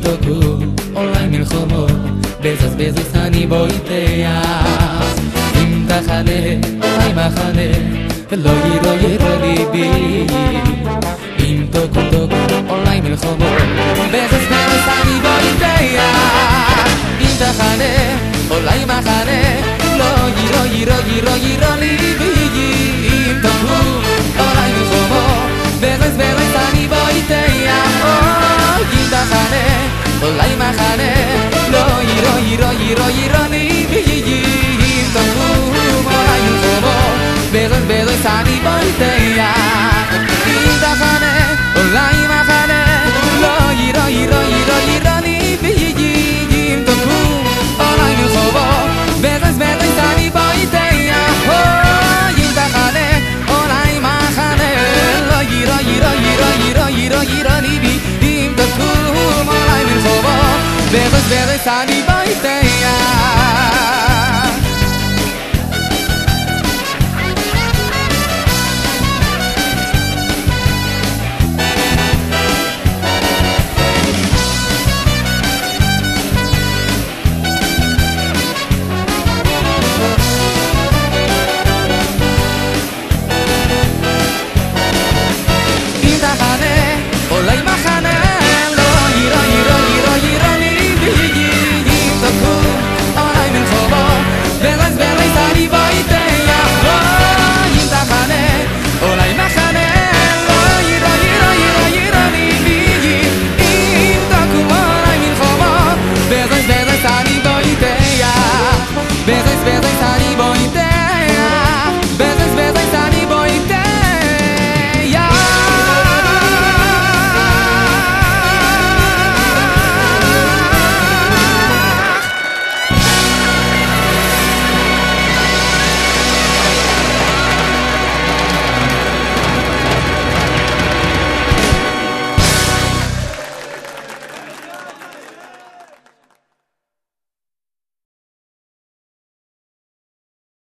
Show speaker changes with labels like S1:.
S1: תוקו אולי מלחומו בזז אני בויתח אם תחנה אולי מחנה ולא יירו ליבי אם תוקו אולי מלחומו בזז אני בויתח אם תחנה אולי מחנה לא יירו ליבי אם תוקו אולי מלחומו בזז אני בויתח אם תחנה אולי מחנה לא יירו ליבי אם תקום אולי מלחומו בזז אני בויתח אם תחנה אולי מחנה לא יירו ליבי אם תקום אולי מלחומו בזז אני בויתח אם תחנה אולי מחנה לא יירו ליבי אם תקום אולי מלחומו בזז אני